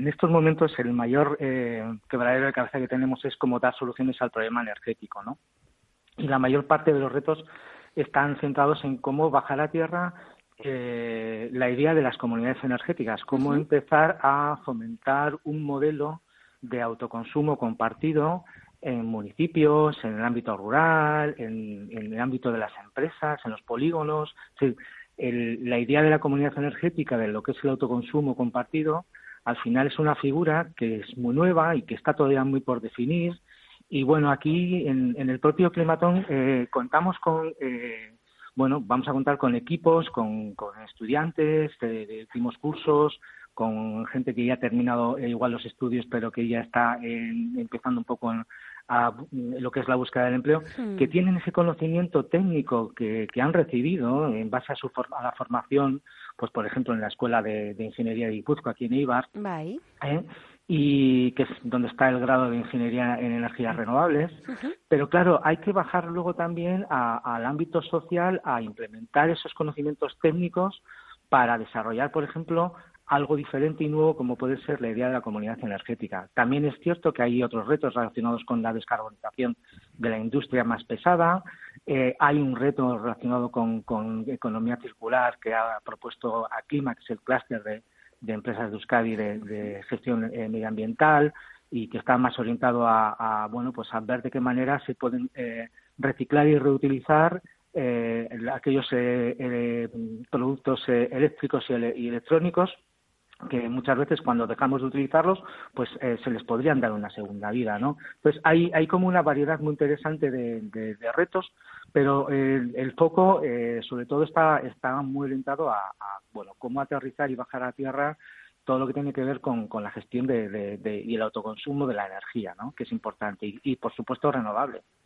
en estos momentos el mayor quebradero de cabeza que tenemos es cómo dar soluciones al problema energético, ¿no? Y la mayor parte de los retos están centrados en cómo bajar a tierra la idea de las comunidades energéticas, cómo empezar a fomentar un modelo de autoconsumo compartido en municipios, en el ámbito rural, en el ámbito de las empresas, en los polígonos. Sí, la idea de la comunidad energética, de lo que es el autoconsumo compartido, al final es una figura que es muy nueva y que está todavía muy por definir. Y bueno, aquí en el propio Climatón contamos con, vamos a contar con equipos, con estudiantes de últimos cursos, con gente que ya ha terminado igual los estudios, pero que ya está empezando un poco a lo que es la búsqueda del empleo, que tienen ese conocimiento técnico que han recibido en base a la formación, pues por ejemplo en la Escuela de Ingeniería de Guipúzcoa, aquí en Eibar, y que es donde está el grado de Ingeniería en Energías Renovables. Pero claro, hay que bajar luego también al ámbito social, a implementar esos conocimientos técnicos para desarrollar, por ejemplo, algo diferente y nuevo como puede ser la idea de la comunidad energética. También es cierto que hay otros retos relacionados con la descarbonización de la industria más pesada. Hay un reto relacionado con economía circular que ha propuesto Aclima, que es el clúster de empresas de Euskadi de gestión medioambiental, y que está más orientado a ver de qué manera se pueden reciclar y reutilizar aquellos productos eléctricos y electrónicos que muchas veces cuando dejamos de utilizarlos pues se les podrían dar una segunda vida, ¿no? Entonces hay como una variedad muy interesante de retos, pero el foco sobre todo está muy orientado a cómo aterrizar y bajar a tierra todo lo que tiene que ver con la gestión y el autoconsumo de la energía, ¿no? Que es importante y por supuesto renovable.